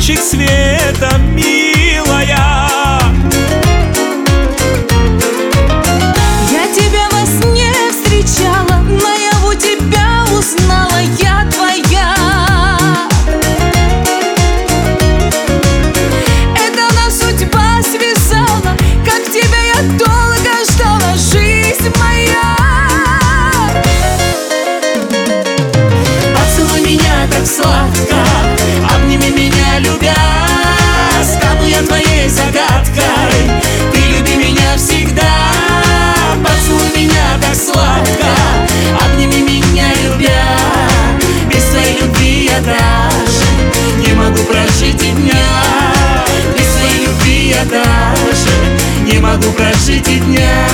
лучик света, милая. Я тебя во сне встречала, наяву тебя узнала, я твоя. Это нас судьба связала, как тебя я долго ждала, жизнь моя. Поцелуй меня так сладко, обними меня, любя. Стану я твоей загадкой, ты люби меня всегда. Поцелуй меня так сладко, обними меня, любя. Без твоей любви я даже не могу прожить и дня. Без твоей любви я даже не могу прожить и дня.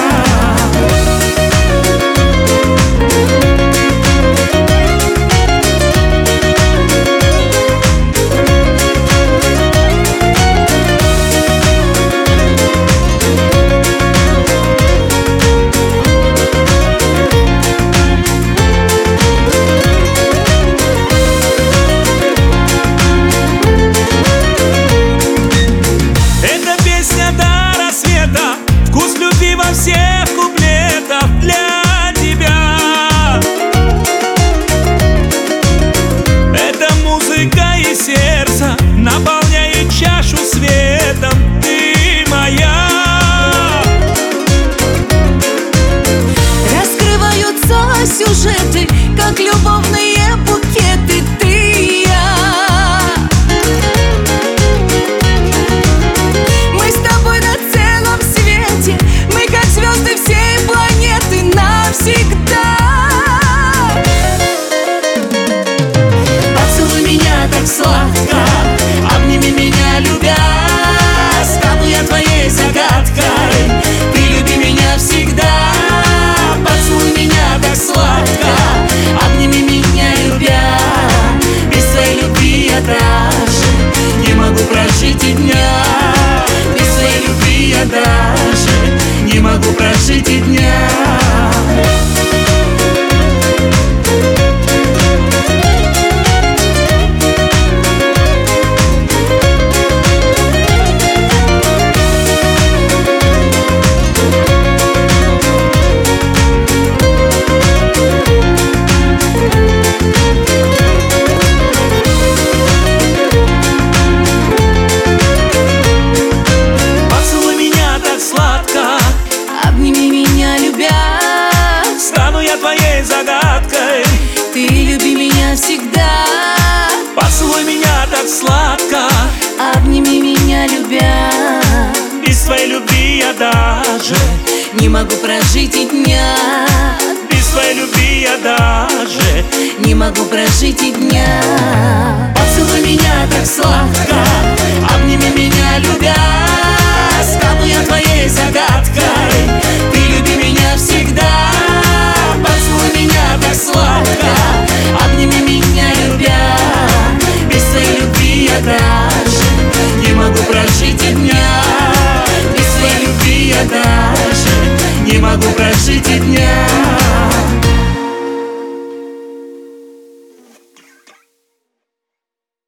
Вкус любви во всех куплетах для тебя. Это музыка и сердце наполняет чашу светом. Ты моя. Раскрываются сюжеты, как любовные букеты. Ты и я. Мы как звезды всей планеты навсегда. Поцелуй меня так сладко, обними меня, любя. Стану я твоей загадкой, ты люби меня всегда. Поцелуй меня так сладко, обними меня, любя. Без твоей любви я даже не могу прожить и дня. Без твоей любви я даже не могу прожить и дня. Твоей загадкой, ты люби меня всегда. поцелуй меня так сладко, обними меня, любя. Без твоей любви я даже не могу прожить и дня. Без твоей любви я даже не могу прожить и дня. Поцелуй меня так сладко, обними меня, любя. Стану я твоей загадкой,